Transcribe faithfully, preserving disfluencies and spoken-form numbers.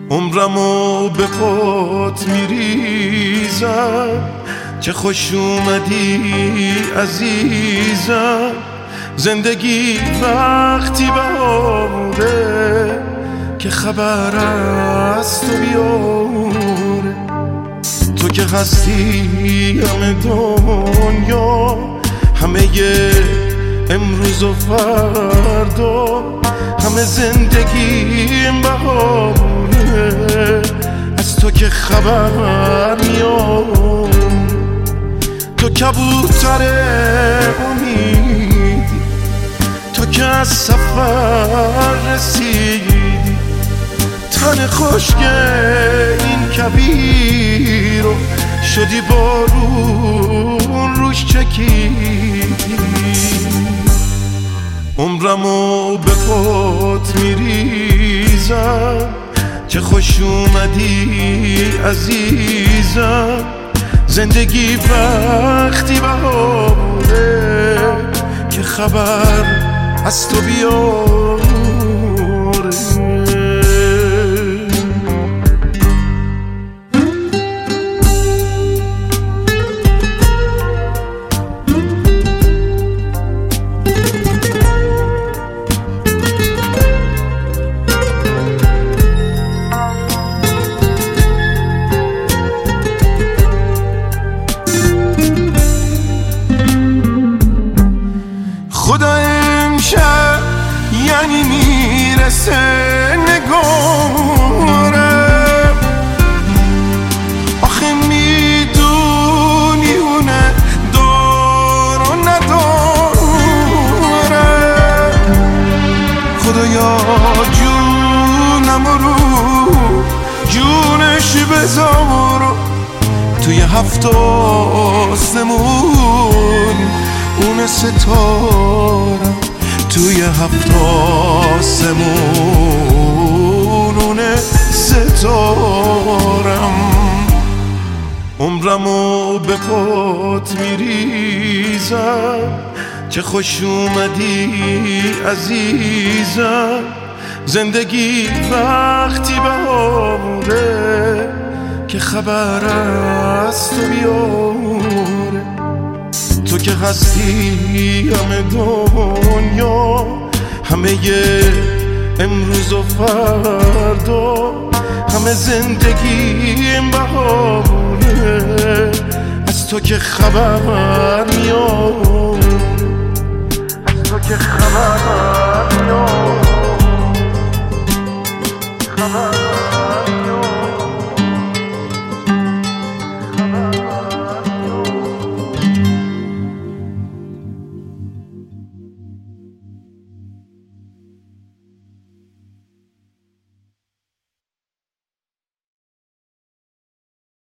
عمرمو به پات میریزم چه خوش اومدی عزیزم. زندگی وقتی بهاره که خبر از تو بیاره. تو که هستی همه دنیا، همه امروز و فردا، همه زندگیم بهاره از تو که خبر میاد. تو کبوتر امیدی، تو که از سفر رسیدی، تن خشک این کبیرو شدی بارون روش چکیدی. عمرمو به پات میریزم چه خوش اومدی عزیزم. زندگی وقتی بهاره که خبر از تو بیاره. خدا امشب یعنی میرسه نگارم، آخه میدونی اونه دار و ندارم. خدایا جونم رو جونش بذار توی هفت آسمون، اون ستارم توی هفت آسمون، اون ستارم. عمرمو به پات میریزم چه خوش اومدی عزیزم. زندگی وقتی بهاره که خبر از تو بیاره. تو که هستی همه دنیا، همه امروز و فردا، همه زندگیم بهاره از تو که خبر میاد. از تو که خبر